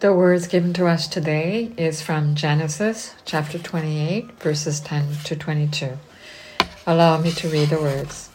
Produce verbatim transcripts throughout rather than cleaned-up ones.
The words given to us today is from Genesis chapter twenty-eight, verses ten to twenty-two. Allow me to read the words.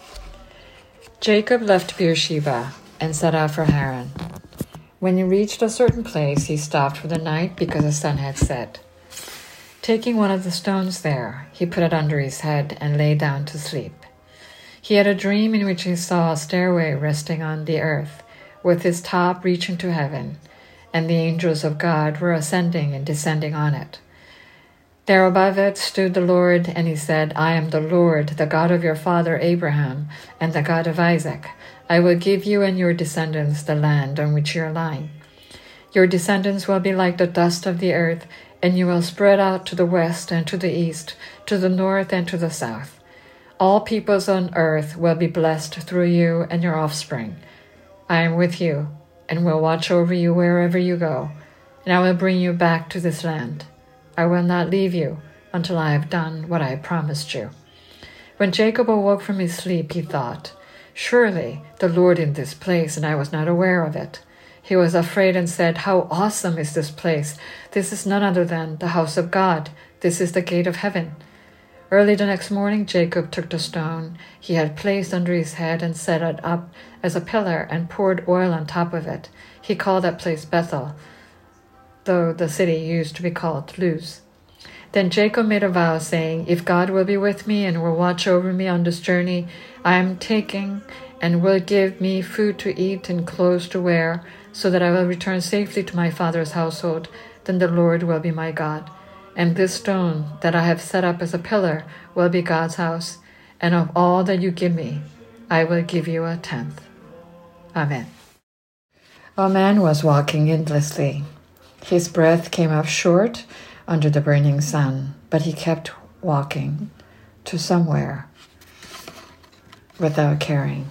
Jacob left Beersheba and set out for Haran. When he reached a certain place, he stopped for the night because the sun had set. Taking one of the stones there, he put it under his head and lay down to sleep. He had a dream in which he saw a stairway resting on the earth, with its top reaching to heaven, and the angels of God were ascending and descending on it. There above it stood the Lord, and he said, I am the Lord, the God of your father Abraham, and the God of Isaac. I will give you and your descendants the land on which you are lying. Your descendants will be like the dust of the earth, and you will spread out to the west and to the east, to the north and to the south. All peoples on earth will be blessed through you and your offspring. I am with you, and will watch over you wherever you go, and I will bring you back to this land. I will not leave you until I have done what I promised you. When Jacob awoke from his sleep, he thought, surely the Lord in this place, and I was not aware of it. He was afraid and said, how awesome is this place! This is none other than the house of God. This is the gate of heaven. Early the next morning, Jacob took the stone he had placed under his head and set it up as a pillar and poured oil on top of it. He called that place Bethel, though the city used to be called Luz. Then Jacob made a vow, saying, if God will be with me and will watch over me on this journey I am taking, and will give me food to eat and clothes to wear, so that I will return safely to my father's household, then the Lord will be my God. And this stone that I have set up as a pillar will be God's house, and of all that you give me, I will give you a tenth. Amen. A man was walking endlessly. His breath came up short under the burning sun, but he kept walking to somewhere without caring.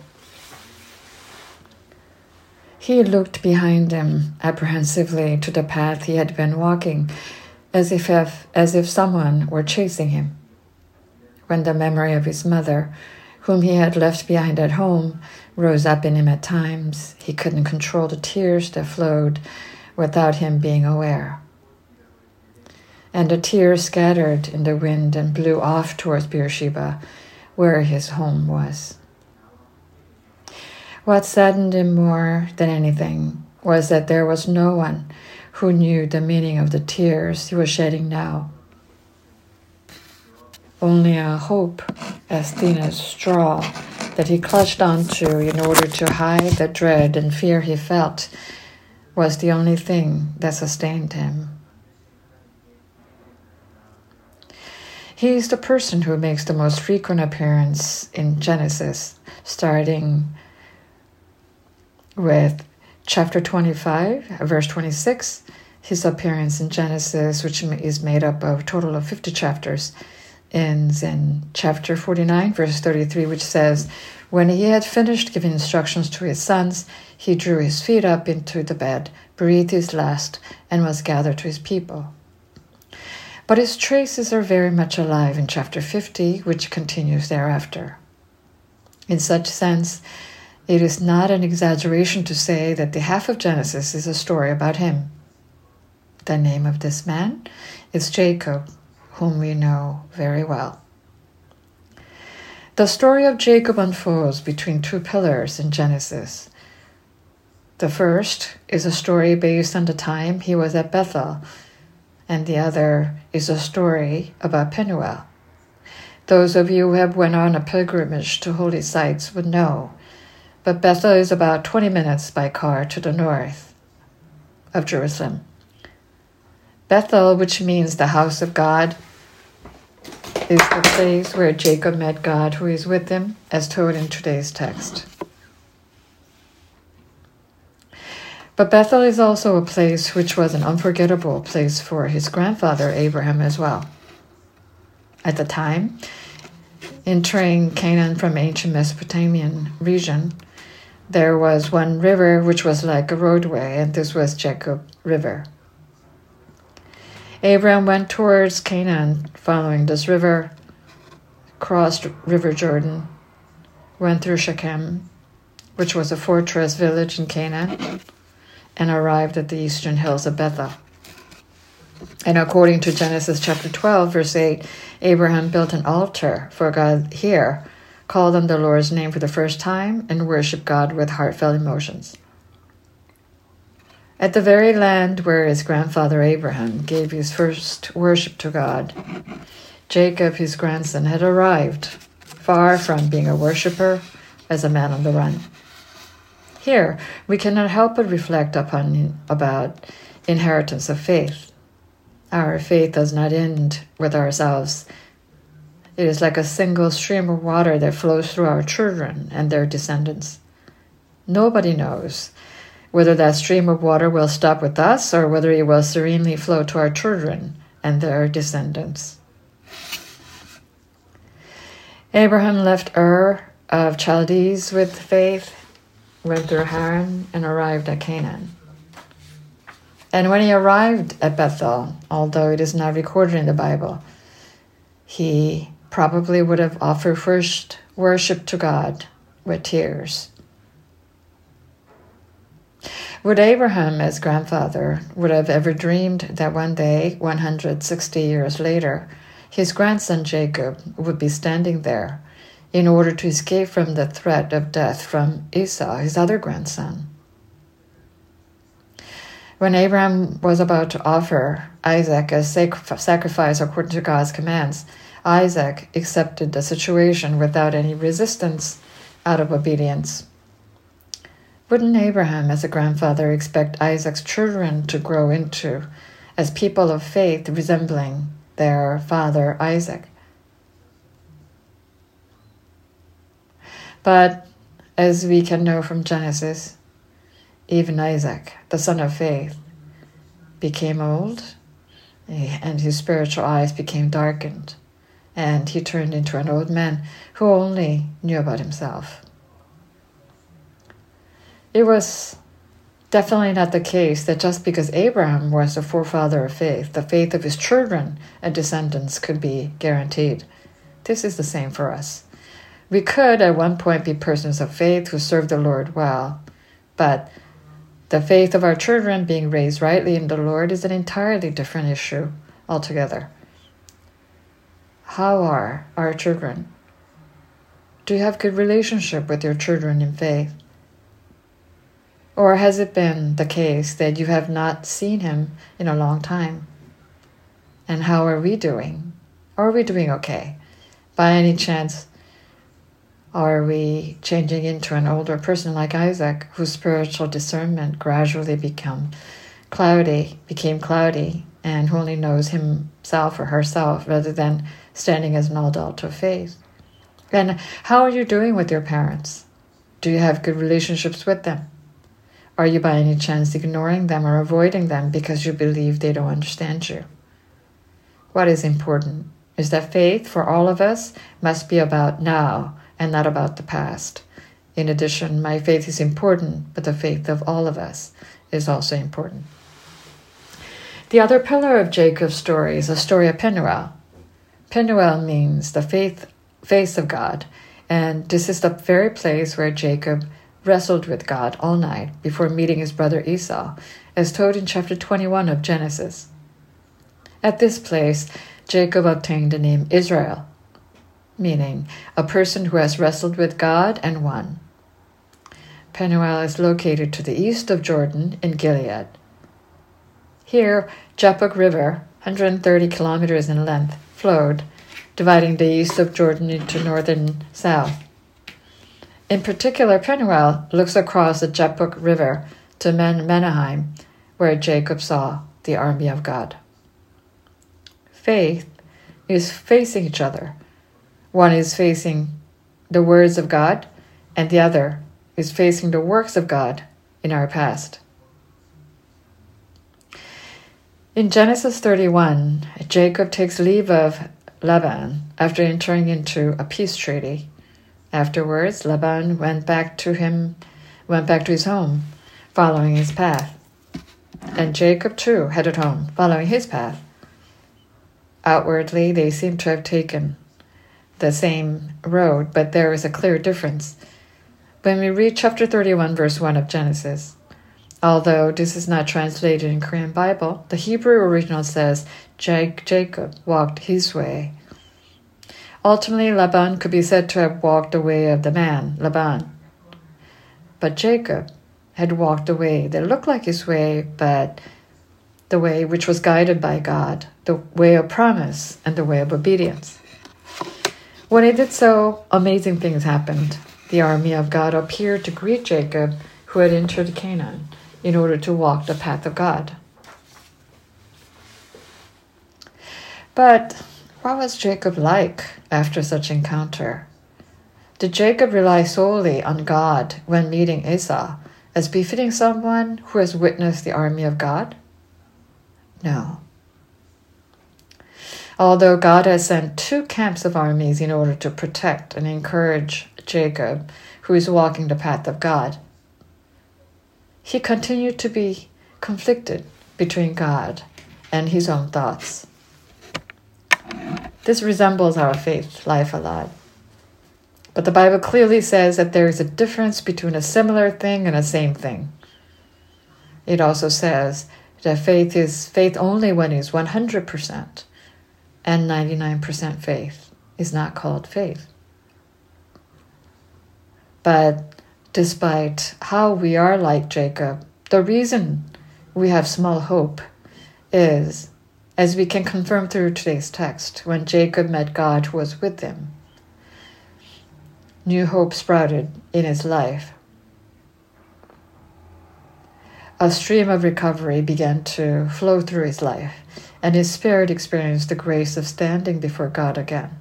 He looked behind him apprehensively to the path he had been walking, as if, as if someone were chasing him. When the memory of his mother, whom he had left behind at home, rose up in him at times, he couldn't control the tears that flowed without him being aware. And the tears scattered in the wind and blew off towards Beersheba, where his home was. What saddened him more than anything was that there was no one who knew the meaning of the tears he was shedding now. Only a hope as thin as straw that he clutched onto in order to hide the dread and fear he felt was the only thing that sustained him. He is the person who makes the most frequent appearance in Genesis, starting with chapter twenty-five, verse twenty-six, his appearance in Genesis, which is made up of a total of fifty chapters, ends in chapter forty-nine, verse thirty-three, which says, when he had finished giving instructions to his sons, he drew his feet up into the bed, breathed his last, and was gathered to his people. But his traces are very much alive in chapter fifty, which continues thereafter. In such sense, it is not an exaggeration to say that the half of Genesis is a story about him. The name of this man is Jacob, whom we know very well. The story of Jacob unfolds between two pillars in Genesis. The first is a story based on the time he was at Bethel, and the other is a story about Penuel. Those of you who have went on a pilgrimage to holy sites would know, but Bethel is about twenty minutes by car to the north of Jerusalem. Bethel, which means the house of God, is the place where Jacob met God who is with him, as told in today's text. But Bethel is also a place which was an unforgettable place for his grandfather Abraham as well. At the time, entering Canaan from ancient Mesopotamian region, there was one river which was like a roadway, and this was Jacob River. Abraham went towards Canaan following this river, crossed River Jordan, went through Shechem, which was a fortress village in Canaan, and arrived at the eastern hills of Bethel. And according to Genesis chapter twelve, verse eight, Abraham built an altar for God here, called on the Lord's name for the first time, and worshiped God with heartfelt emotions. At the very land where his grandfather Abraham gave his first worship to God, Jacob, his grandson, had arrived, far from being a worshiper, as a man on the run. Here, we cannot help but reflect upon about inheritance of faith. Our faith does not end with ourselves. It is like a single stream of water that flows through our children and their descendants. Nobody knows whether that stream of water will stop with us or whether it will serenely flow to our children and their descendants. Abraham left Ur of Chaldees with faith, went through Haran, and arrived at Canaan. And when he arrived at Bethel, although it is not recorded in the Bible, he probably would have offered first worship to God with tears. Would Abraham, as grandfather, would have ever dreamed that one day, one hundred sixty years later, his grandson Jacob would be standing there in order to escape from the threat of death from Esau, his other grandson? When Abraham was about to offer Isaac as sac- sacrifice according to God's commands, Isaac accepted the situation without any resistance out of obedience. Wouldn't Abraham, as a grandfather, expect Isaac's children to grow into as people of faith resembling their father Isaac? But as we can know from Genesis, even Isaac, the son of faith, became old, and his spiritual eyes became darkened, and he turned into an old man who only knew about himself. It was definitely not the case that just because Abraham was the forefather of faith, the faith of his children and descendants could be guaranteed. This is the same for us. We could at one point be persons of faith who serve the Lord well, but the faith of our children being raised rightly in the Lord is an entirely different issue altogether. How are our children? Do you have good relationship with your children in faith? Or has it been the case that you have not seen him in a long time? And how are we doing? Are we doing okay? By any chance, are we changing into an older person like Isaac, whose spiritual discernment gradually become cloudy, became cloudy, and who only knows himself or herself rather than standing as an adult of faith? And how are you doing with your parents? Do you have good relationships with them? Are you by any chance ignoring them or avoiding them because you believe they don't understand you? What is important is that faith for all of us must be about now and not about the past. In addition, my faith is important, but the faith of all of us is also important. The other pillar of Jacob's story is the story of Penuel. Penuel means the faith, face of God, and this is the very place where Jacob wrestled with God all night before meeting his brother Esau, as told in chapter twenty-one of Genesis. At this place, Jacob obtained the name Israel, meaning a person who has wrestled with God and won. Penuel is located to the east of Jordan in Gilead. Here, Jabbok River, one hundred thirty kilometers in length, flowed, dividing the east of Jordan into north and south. In particular, Penuel looks across the Jabbok River to Men Menaheim, where Jacob saw the army of God. Faith is facing each other. One is facing the words of God, and the other is facing the works of God in our past. In Genesis thirty-one, Jacob takes leave of Laban after entering into a peace treaty. Afterwards, Laban went back to him, went back to his home, following his path. And Jacob too headed home, following his path. Outwardly, they seem to have taken the same road, but there is a clear difference. When we read chapter thirty-one, verse one of Genesis, Although this is not translated in Korean Bible, the Hebrew original says Jacob walked his way. Ultimately, Laban could be said to have walked the way of the man, Laban. But Jacob had walked the way that looked like his way, but the way which was guided by God, the way of promise and the way of obedience. When he did so, amazing things happened. The army of God appeared to greet Jacob, who had entered Canaan, in order to walk the path of God. But what was Jacob like after such encounter? Did Jacob rely solely on God when meeting Esau, as befitting someone who has witnessed the army of God? No. Although God has sent two camps of armies in order to protect and encourage Jacob, who is walking the path of God, he continued to be conflicted between God and his own thoughts. This resembles our faith life a lot. But the Bible clearly says that there is a difference between a similar thing and a same thing. It also says that faith is faith only when it's one hundred percent, and ninety-nine percent faith is not called faith. But despite how we are like Jacob, the reason we have small hope is, as we can confirm through today's text, when Jacob met God who was with him, new hope sprouted in his life. A stream of recovery began to flow through his life, and his spirit experienced the grace of standing before God again.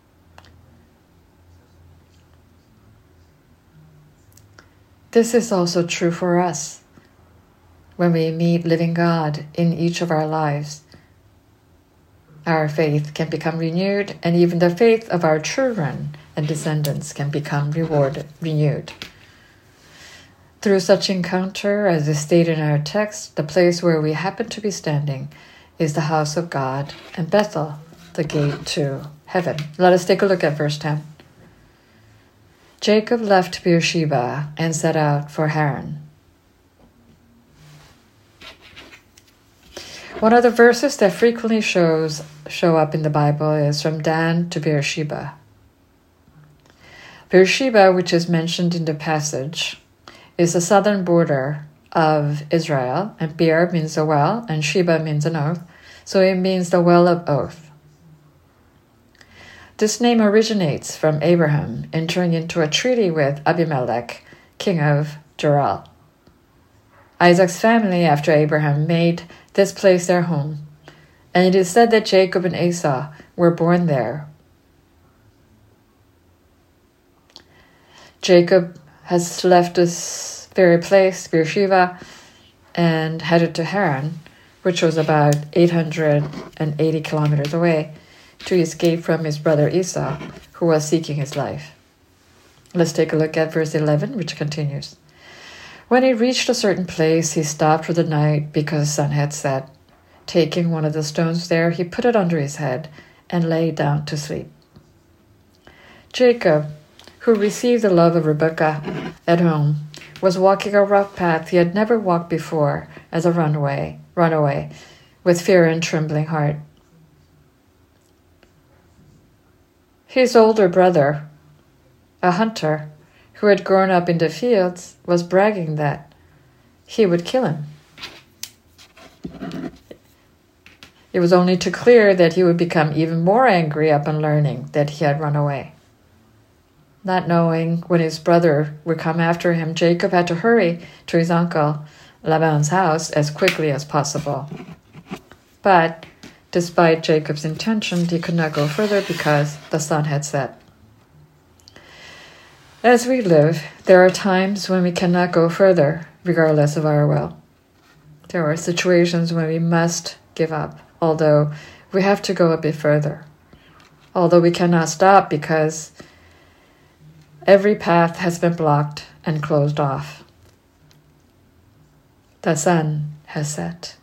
This is also true for us. When we meet living God in each of our lives, our faith can become renewed, and even the faith of our children and descendants can become rewarded, renewed. Through such encounter, as is stated in our text, the place where we happen to be standing is the house of God, and Bethel, the gate to heaven. Let us take a look at verse ten. Jacob left Beersheba and set out for Haran. One of the verses that frequently shows show up in the Bible is from Dan to Beersheba. Beersheba, which is mentioned in the passage, is the southern border of Israel, and Beer means a well, and Sheba means an oath, so it means the well of oath. This name originates from Abraham entering into a treaty with Abimelech, king of Gerar. Isaac's family, after Abraham, made this place their home, and it is said that Jacob and Esau were born there. Jacob has left this very place, Beersheba, and headed to Haran, which was about eight hundred eighty kilometers away, to escape from his brother Esau, who was seeking his life. Let's take a look at verse eleven, which continues. When he reached a certain place, he stopped for the night because the sun had set. Taking one of the stones there, he put it under his head and lay down to sleep. Jacob, who received the love of Rebekah at home, was walking a rough path he had never walked before as a runaway, runaway, with fear and trembling heart. His older brother, a hunter who had grown up in the fields, was bragging that he would kill him. It was only too clear that he would become even more angry upon learning that he had run away. Not knowing when his brother would come after him, Jacob had to hurry to his uncle Laban's house as quickly as possible. But despite Jacob's intention, he could not go further because the sun had set. As we live, there are times when we cannot go further, regardless of our will. There are situations when we must give up, although we have to go a bit further. Although we cannot stop because every path has been blocked and closed off. The sun has set.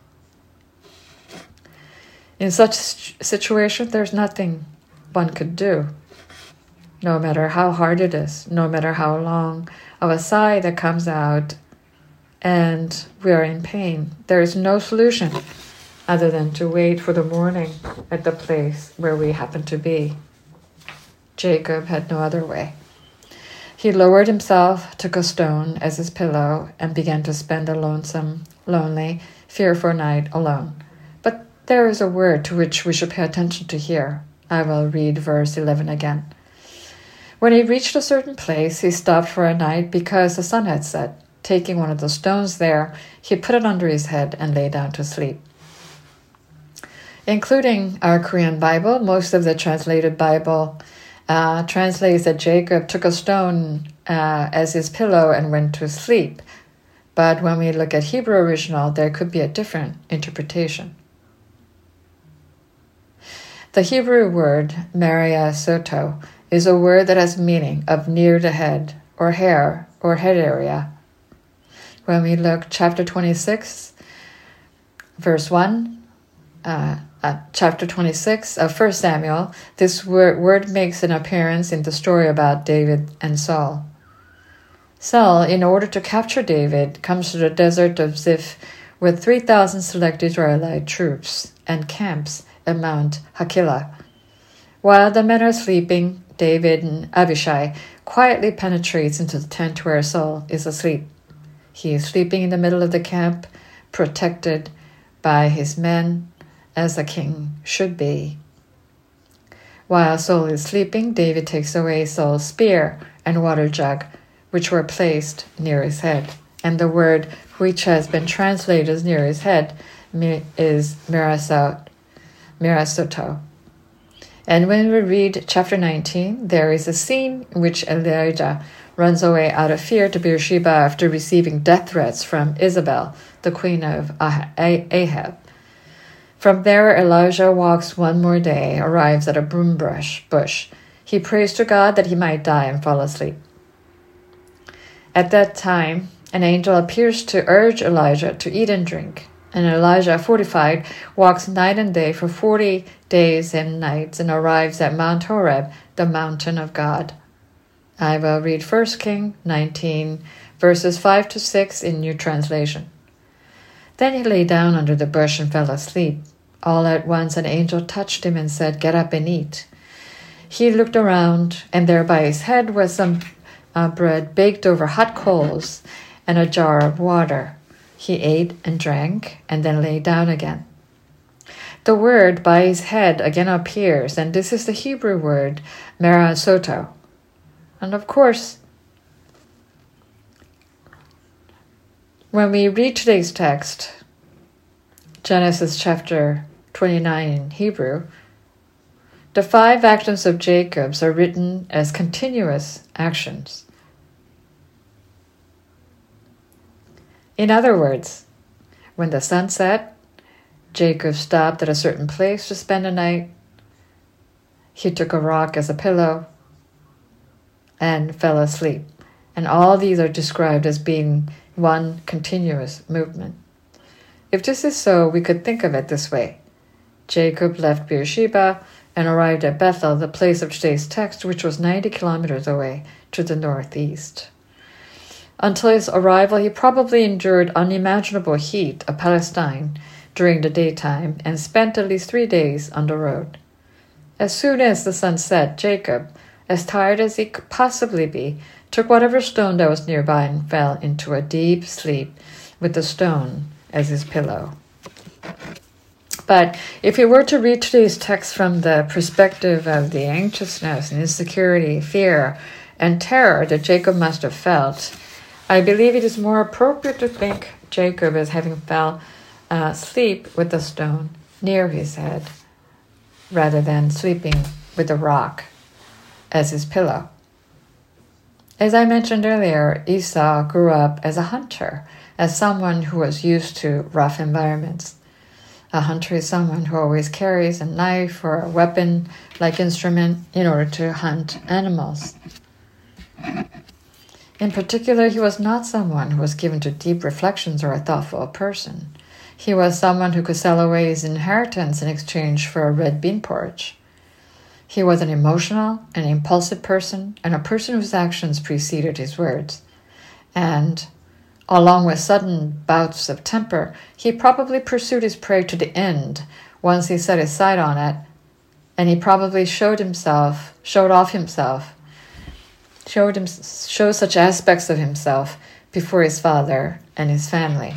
In such situation, there's nothing one could do. No matter how hard it is, no matter how long of a sigh that comes out, and we are in pain. There is no solution other than to wait for the morning at the place where we happen to be. Jacob had no other way. He lowered himself, took a stone as his pillow, and began to spend a lonesome, lonely, fearful night alone. But there is a word to which we should pay attention to here. I will read verse eleven again. When he reached a certain place, he stopped for a night because the sun had set. Taking one of the stones there, he put it under his head and lay down to sleep. Including our Korean Bible, most of the translated Bible uh, translates that Jacob took a stone uh, as his pillow and went to sleep. But when we look at Hebrew original, there could be a different interpretation. The Hebrew word Maria Soto is a word that has meaning of near the head or hair or head area. When we look chapter twenty-six, verse one, uh, uh, chapter twenty-six of First Samuel, this word, word makes an appearance in the story about David and Saul. Saul, in order to capture David, comes to the desert of Ziph with three thousand select Israelite troops and camps at Mount Hakilah. While the men are sleeping, David and Abishai quietly penetrates into the tent where Saul is asleep. He is sleeping in the middle of the camp, protected by his men, as a king should be. While Saul is sleeping, David takes away Saul's spear and water jug, which were placed near his head. And the word which has been translated as near his head is mirasot, mirasoto. And when we read chapter nineteen, there is a scene in which Elijah runs away out of fear to Beersheba after receiving death threats from Isabel, the queen of Ahab. From there, Elijah walks one more day, arrives at a broom bush. bush. He prays to God that he might die and fall asleep. At that time, an angel appears to urge Elijah to eat and drink. And Elijah, fortified, walks night and day for forty days and nights and arrives at Mount Horeb, the mountain of God. I will read First Kings nineteen, verses five to six in New Translation. Then he lay down under the bush and fell asleep. All at once an angel touched him and said, "Get up and eat." He looked around, and there by his head was some uh, bread baked over hot coals and a jar of water. He ate and drank, and then lay down again. The word by his head again appears, and this is the Hebrew word merasoto. And of course, when we read today's text, Genesis chapter twenty-nine in Hebrew, the five actions of Jacob are written as continuous actions. In other words, when the sun set, Jacob stopped at a certain place to spend the night. He took a rock as a pillow and fell asleep. And all these are described as being one continuous movement. If this is so, we could think of it this way. Jacob left Beersheba and arrived at Bethel, the place of today's text, which was ninety kilometers away to the northeast. Until his arrival, he probably endured unimaginable heat of Palestine during the daytime and spent at least three days on the road. As soon as the sun set, Jacob, as tired as he could possibly be, took whatever stone that was nearby and fell into a deep sleep with the stone as his pillow. But if we were to read today's text from the perspective of the anxiousness and insecurity, fear, and terror that Jacob must have felt, I believe it is more appropriate to think Jacob as having fell uh, asleep with the stone near his head, rather than sleeping with a rock as his pillow. As I mentioned earlier, Esau grew up as a hunter, as someone who was used to rough environments. A hunter is someone who always carries a knife or a weapon-like instrument in order to hunt animals. In particular, he was not someone who was given to deep reflections or a thoughtful person. He was someone who could sell away his inheritance in exchange for a red bean porridge. He was an emotional and impulsive person, and a person whose actions preceded his words. And Along with sudden bouts of temper, he probably pursued his prey to the end once he set his sight on it, and he probably showed himself, showed off himself, showed him, showed such aspects of himself before his father and his family.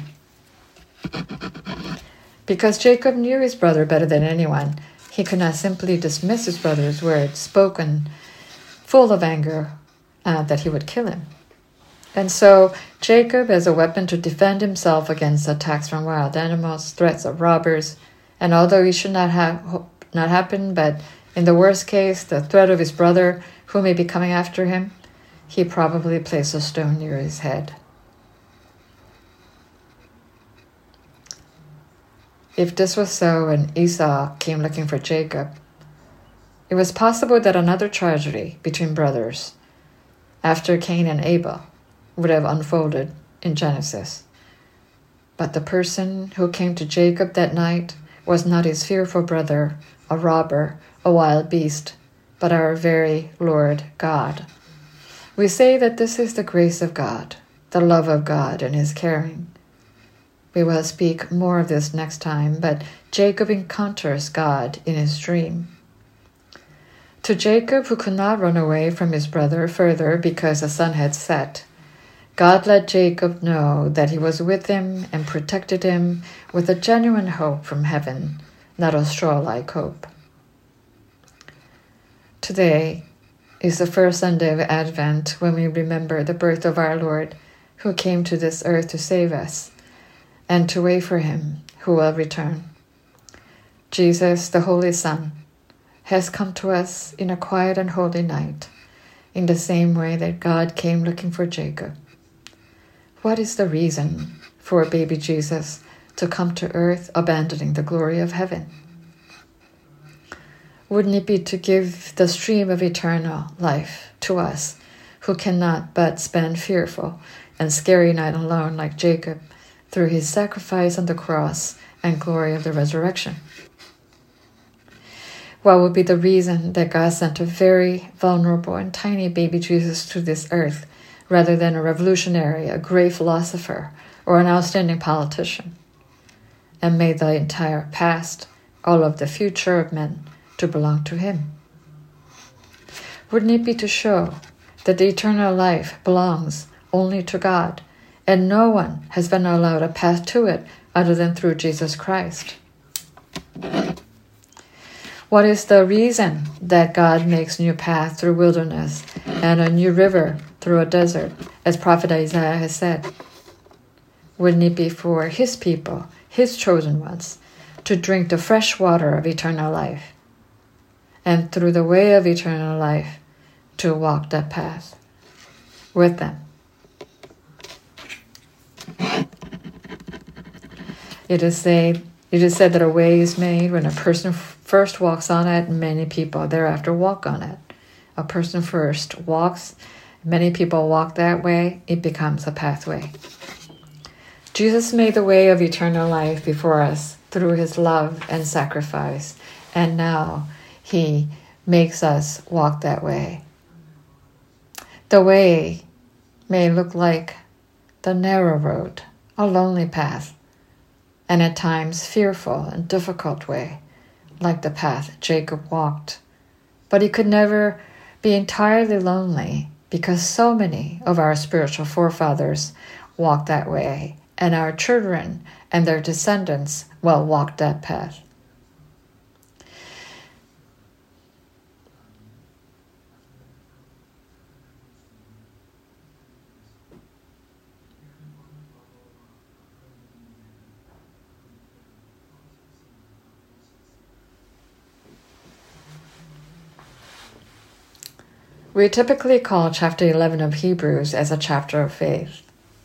Because Jacob knew his brother better than anyone, he could not simply dismiss his brother's words, spoken full of anger, uh, that he would kill him. And so Jacob, as a weapon to defend himself against attacks from wild animals, threats of robbers, and although he should not have not happen, but in the worst case, the threat of his brother, who may be coming after him, he probably placed a stone near his head. If this was so and Esau came looking for Jacob, it was possible that another tragedy between brothers, after Cain and Abel, would have unfolded in Genesis. But the person who came to Jacob that night was not his fearful brother, a robber, a wild beast, but our very Lord God. We say that this is the grace of God, the love of God and his caring. We will speak more of this next time, but Jacob encounters God in his dream. To Jacob, who could not run away from his brother further because the sun had set, God let Jacob know that he was with him and protected him with a genuine hope from heaven, not a straw-like hope. Today is the first Sunday of Advent when we remember the birth of our Lord, who came to this earth to save us and to wait for him who will return. Jesus, the Holy Son, has come to us in a quiet and holy night, in the same way that God came looking for Jacob. What is the reason for baby Jesus to come to earth abandoning the glory of heaven? Wouldn't it be to give the stream of eternal life to us who cannot but spend fearful and scary night alone like Jacob through his sacrifice on the cross and glory of the resurrection? What would be the reason that God sent a very vulnerable and tiny baby Jesus to this earth rather than a revolutionary, a great philosopher, or an outstanding politician, and made the entire past, all of the future of men, to belong to him? Wouldn't it be to show that the eternal life belongs only to God, and no one has been allowed a path to it other than through Jesus Christ? What is the reason that God makes new path through wilderness and a new river through a desert, as Prophet Isaiah has said? Wouldn't it be for his people, his chosen ones, to drink the fresh water of eternal life, and through the way of eternal life to walk that path with them? It is said, it is said that a way is made when a person first walks on it, and many people thereafter walk on it. A person first walks, many people walk that way, it becomes a pathway. Jesus made the way of eternal life before us through his love and sacrifice, and now he makes us walk that way. The way may look like the narrow road, a lonely path, and at times fearful and difficult way, like the path Jacob walked. But he could never be entirely lonely, because so many of our spiritual forefathers walked that way, and our children and their descendants will walk that path. We typically call chapter eleven of Hebrews as a chapter of faith.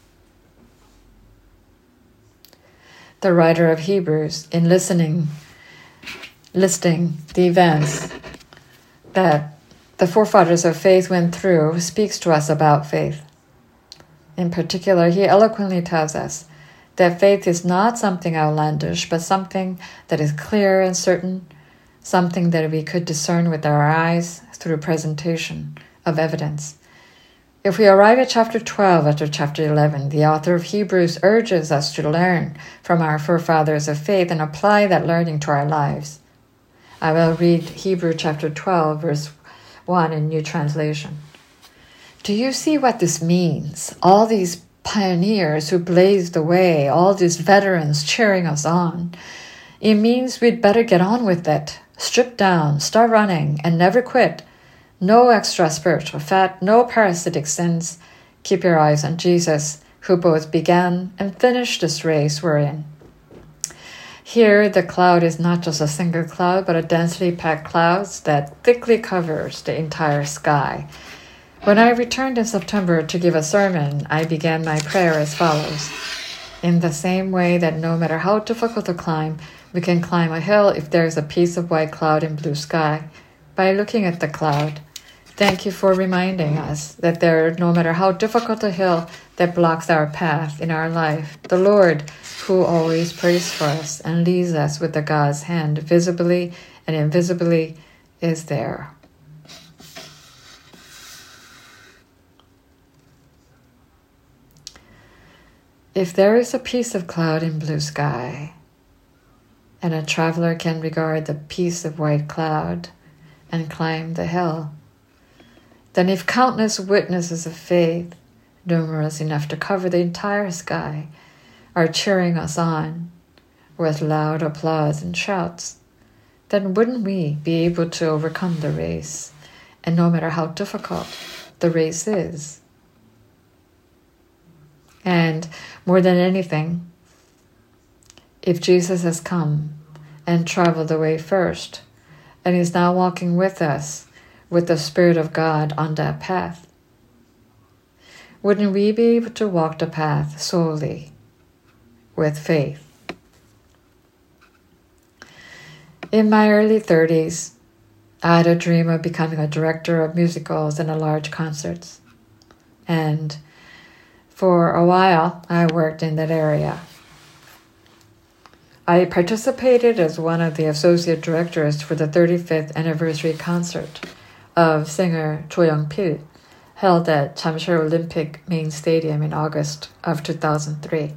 The writer of Hebrews, in listening, listing the events that the forefathers of faith went through, speaks to us about faith. In particular, he eloquently tells us that faith is not something outlandish, but something that is clear and certain, something that we could discern with our eyes through presentation of evidence. If we arrive at chapter twelve after chapter eleven, the author of Hebrews urges us to learn from our forefathers of faith and apply that learning to our lives. I will read Hebrews chapter twelve, verse one in New Translation. Do you see what this means? All these pioneers who blazed the way, all these veterans cheering us on. It means we'd better get on with it. Strip down, start running, and never quit. No extra spiritual fat, no parasitic sins. Keep your eyes on Jesus, who both began and finished this race we're in. Here, the cloud is not just a single cloud, but a densely packed cloud that thickly covers the entire sky. When I returned in September to give a sermon, I began my prayer as follows. In the same way that no matter how difficult to climb, we can climb a hill if there is a piece of white cloud in blue sky, by looking at the cloud. Thank you for reminding us that there, no matter how difficult a hill that blocks our path in our life, the Lord, who always prays for us and leads us with the God's hand, visibly and invisibly, is there. If there is a piece of cloud in blue sky, and a traveler can regard the piece of white cloud and climb the hill, then if countless witnesses of faith, numerous enough to cover the entire sky, are cheering us on with loud applause and shouts, then wouldn't we be able to overcome the race, and no matter how difficult the race is? And more than anything, if Jesus has come and traveled the way first, and is now walking with us with the Spirit of God on that path, wouldn't we be able to walk the path solely with faith? In my early thirties, I had a dream of becoming a director of musicals and large concerts. And for a while, I worked in that area. I participated as one of the associate directors for the thirty-fifth anniversary concert of singer Cho Young-pil, held at Jamsil Olympic Main Stadium in August of two thousand three.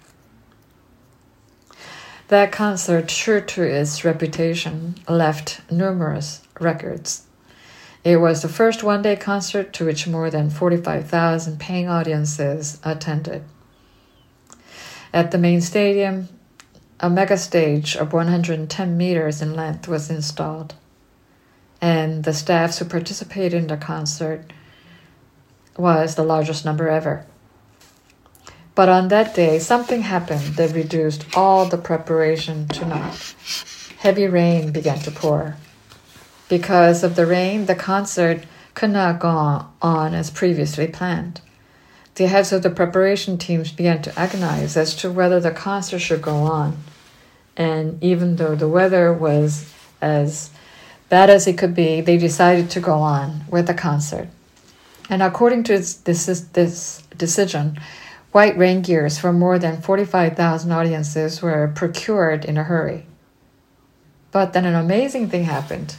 That concert, true to its reputation, left numerous records. It was the first one-day concert to which more than forty-five thousand paying audiences attended. At the main stadium, a mega stage of one hundred ten meters in length was installed, and the staffs who participated in the concert was the largest number ever. But on that day, something happened that reduced all the preparation to naught. Heavy rain began to pour. Because of the rain, the concert could not go on as previously planned. The heads of the preparation teams began to agonize as to whether the concert should go on. And even though the weather was as bad as it could be, they decided to go on with the concert. And according to this, this decision, white rain gears for more than forty-five thousand audiences were procured in a hurry. But then an amazing thing happened.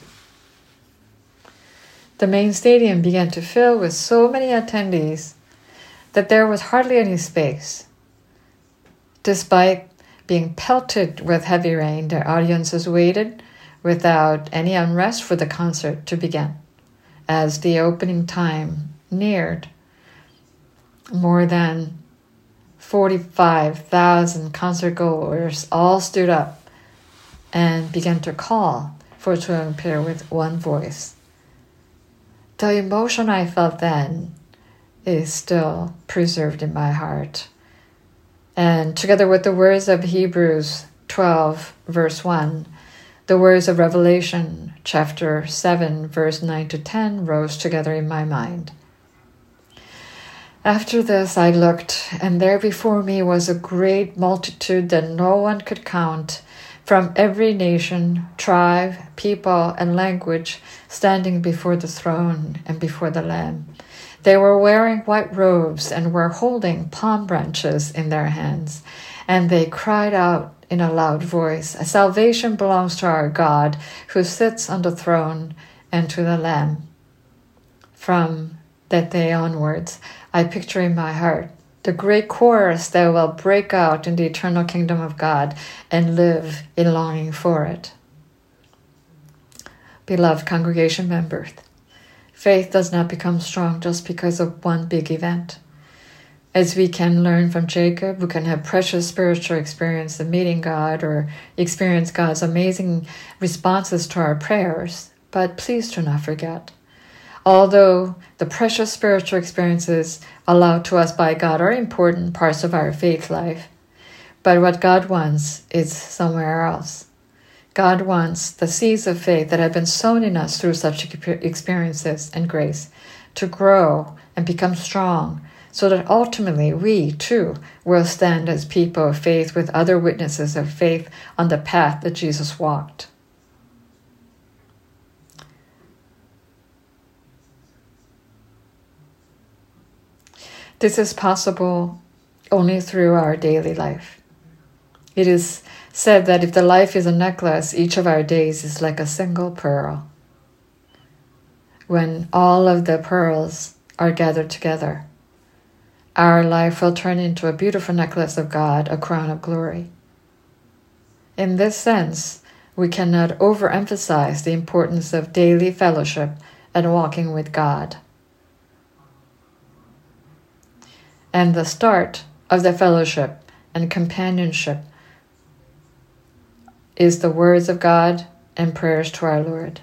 The main stadium began to fill with so many attendees that there was hardly any space. Despite being pelted with heavy rain, the audiences waited without any unrest for the concert to begin. As the opening time neared, more than forty-five thousand concertgoers all stood up and began to call for Cho Young-pil with one voice. The emotion I felt then is still preserved in my heart. And together with the words of Hebrews twelve, verse one, the words of Revelation chapter seven, verse nine to ten rose together in my mind. After this I looked, and there before me was a great multitude that no one could count, from every nation, tribe, people, and language, standing before the throne and before the Lamb. They were wearing white robes and were holding palm branches in their hands, and they cried out in a loud voice, "Salvation belongs to our God, who sits on the throne, and to the Lamb." From that day onwards, I picture in my heart the great chorus that will break out in the eternal kingdom of God and live in longing for it. Beloved congregation members, faith does not become strong just because of one big event. As we can learn from Jacob, we can have precious spiritual experience of meeting God or experience God's amazing responses to our prayers. But please do not forget, although the precious spiritual experiences allowed to us by God are important parts of our faith life, but what God wants is somewhere else. God wants the seeds of faith that have been sown in us through such experiences and grace to grow and become strong, so that ultimately we, too, will stand as people of faith with other witnesses of faith on the path that Jesus walked. This is possible only through our daily life. It is said that if the life is a necklace, each of our days is like a single pearl. When all of the pearls are gathered together, our life will turn into a beautiful necklace of God, a crown of glory. In this sense, we cannot overemphasize the importance of daily fellowship and walking with God. And the start of the fellowship and companionship is the words of God and prayers to our Lord.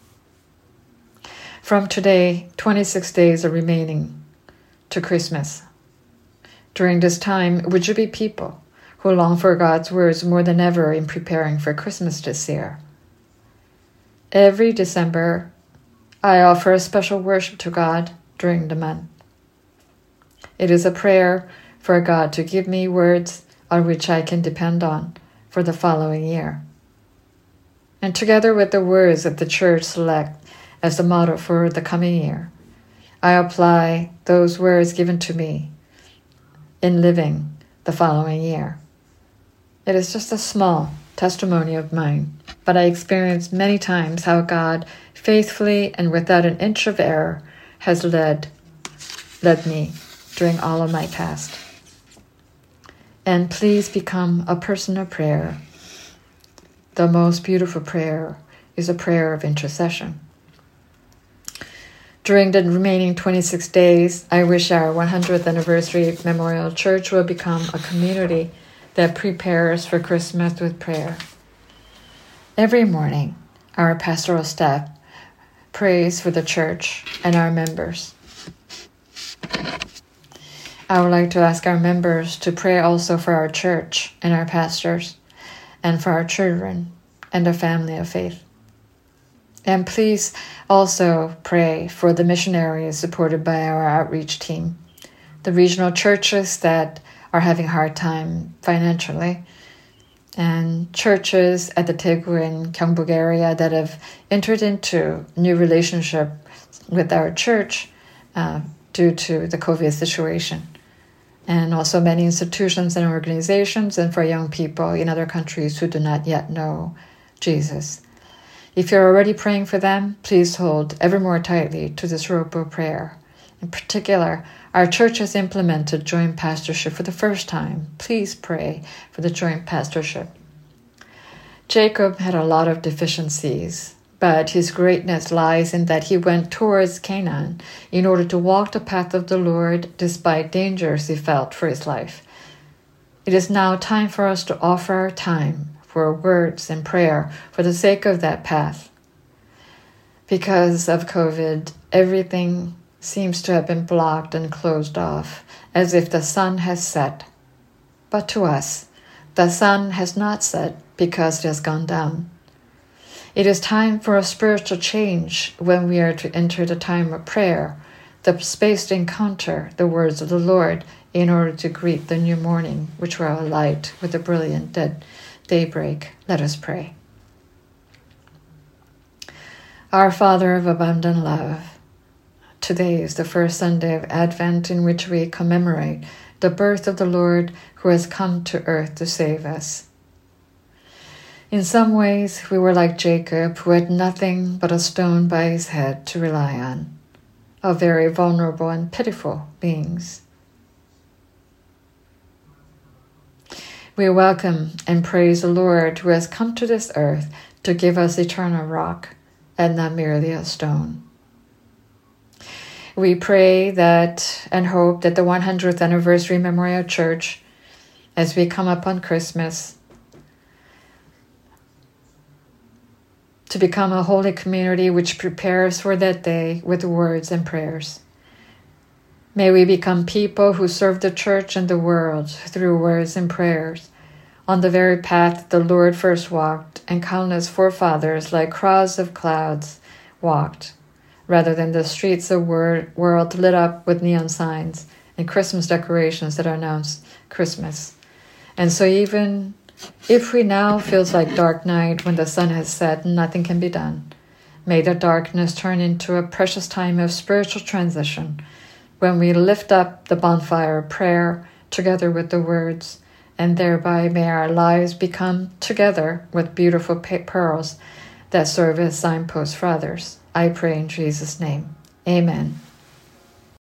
From today, twenty-six days are remaining to Christmas. During this time, would you be people who long for God's words more than ever in preparing for Christmas this year? Every December, I offer a special worship to God during the month. It is a prayer for God to give me words on which I can depend on for the following year. And together with the words that the Church select as the motto for the coming year, I apply those words given to me in living the following year. It is just a small testimony of mine, but I experienced many times how God faithfully and without an inch of error has led, led me during all of my past. And please become a person of prayer. The most beautiful prayer is a prayer of intercession. During the remaining twenty-six days, I wish our one hundredth Anniversary Memorial Church will become a community that prepares for Christmas with prayer. Every morning, our pastoral staff prays for the church and our members. I would like to ask our members to pray also for our church and our pastors, and for our children and the family of faith. And please also pray for the missionaries supported by our outreach team, the regional churches that are having a hard time financially, and churches at the Daegu and Gyeongbuk area that have entered into new relationship with our church uh, due to the COVID situation. And also many institutions and organizations, and for young people in other countries who do not yet know Jesus. If you're already praying for them, please hold ever more tightly to this rope of prayer. In particular, our church has implemented joint pastorship for the first time. Please pray for the joint pastorship. Jacob had a lot of deficiencies, but his greatness lies in that he went towards Canaan in order to walk the path of the Lord despite dangers he felt for his life. It is now time for us to offer our time for words and prayer for the sake of that path. Because of COVID, everything seems to have been blocked and closed off, as if the sun has set. But to us, the sun has not set because it has gone down. It is time for a spiritual change when we are to enter the time of prayer, the space to encounter the words of the Lord in order to greet the new morning, which will alight with a brilliant dead daybreak. Let us pray. Our Father of abundant love, today is the first Sunday of Advent in which we commemorate the birth of the Lord who has come to earth to save us. In some ways, we were like Jacob, who had nothing but a stone by his head to rely on. of very vulnerable and pitiful beings. We welcome and praise the Lord who has come to this earth to give us eternal rock and not merely a stone. We pray that and hope that the one hundredth Anniversary Memorial Church, as we come upon Christmas, to become a holy community which prepares for that day with words and prayers. May we become people who serve the church and the world through words and prayers, on the very path the Lord first walked and countless forefathers like crowds of clouds walked, rather than the streets of the world lit up with neon signs and Christmas decorations that announce Christmas. And so even if we now feels like dark night when the sun has set and nothing can be done, may the darkness turn into a precious time of spiritual transition when we lift up the bonfire of prayer together with the words, and thereby may our lives become together with beautiful pearls that serve as signposts for others. I pray in Jesus' name. Amen.